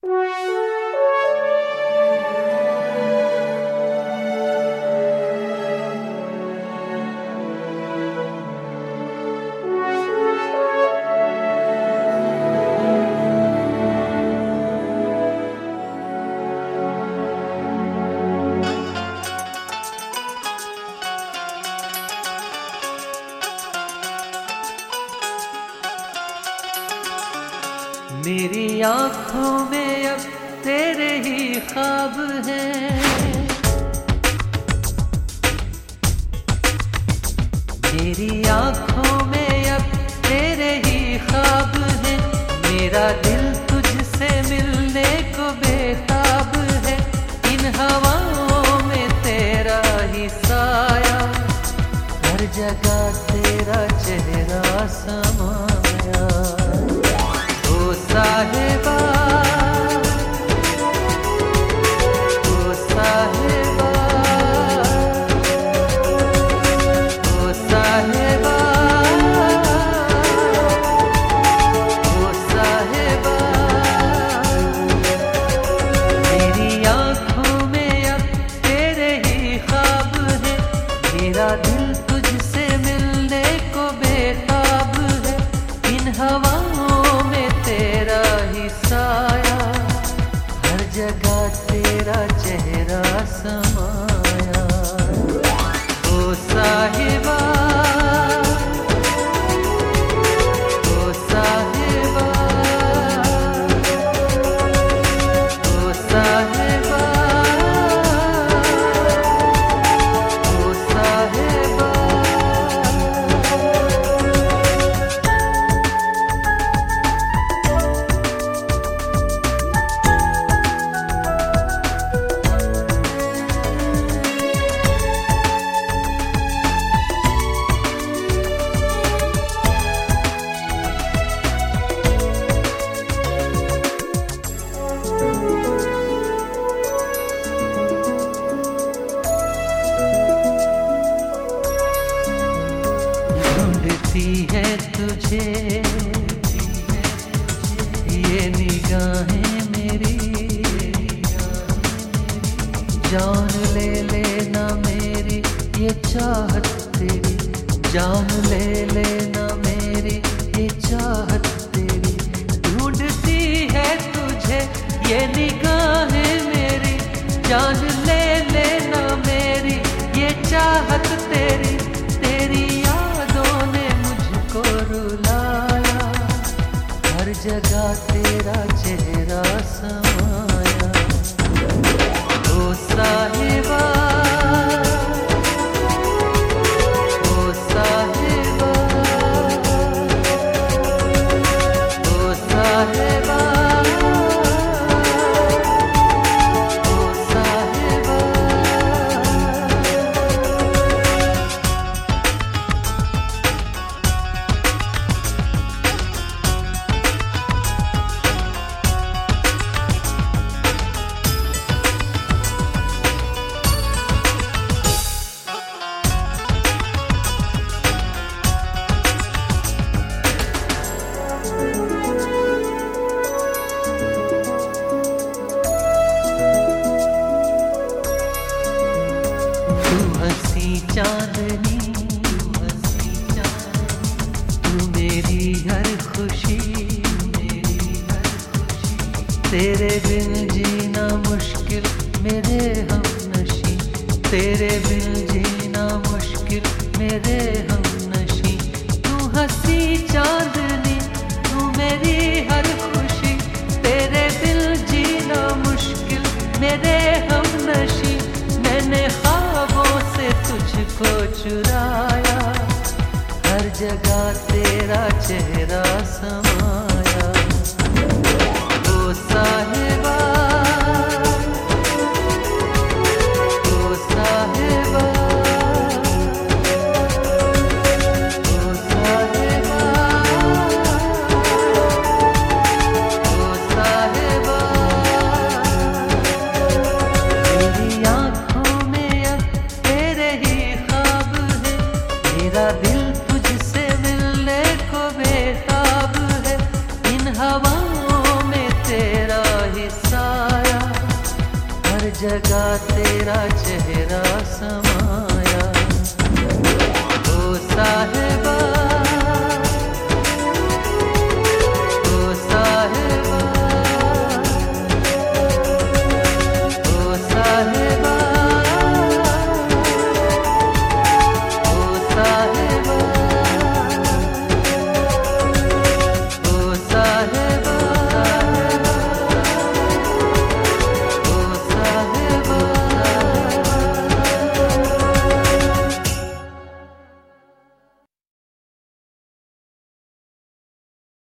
मेरी आँखों में अब तेरे ही ख्वाब हैं, मेरी आँखों में अब तेरे ही ख्वाब हैं। मेरा दिल तुझसे मिलने को बेताब है, इन हवाओं में तेरा ही साया, हर जगह तेरा चेहरा समाया। ओ साहिबा, ओ साहिबा, ओ साहिबा, ओ साहिबा। मेरी आँखों में अब तेरे ही ख्वाब है, मेरा दिल तुझसे मिलने को बेताब है, इन हवाओं में तेरा ही साया, हर जगह तेरा चेहरा समाया। ओ साहिबा, ओ साहिबा, ओ साहिबा, ओ साहिबा। ढूंढती है तुझे ये निगाहें मेरी, जान ले लेना मेरी ये चाहत तेरी, जान ले लेना मेरी ये चाहत तेरी। ढूंढती है तुझे ये निगाहें मेरी, जान ले लेना मेरी ये चाहत तेरी। तेरी यादों ने मुझको रुलाया, हर जगह तेरा चेहरा समाया। ओ साहिबा, ओ साहिबा, ओ साहिबा, ओ साहिबा। चांदनी, तू मेरी हर खुशी, तेरे बिन जीना मुश्किल मेरे हमनशी, तेरे बिन जीना मुश्किल मेरे हमनशी। तू हंसी चांदनी, तू मेरी हर खुशी, तेरे बिन जीना मुश्किल मेरे हमनशी। मैंने ख्वाबों से तुझको चुराया, हर जगह तेरा चेहरा समाया। ओ साहिबा, ओ साहिबा, ओ साहिबा, जगह तेरा चेहरा समाया। ओ साहिबा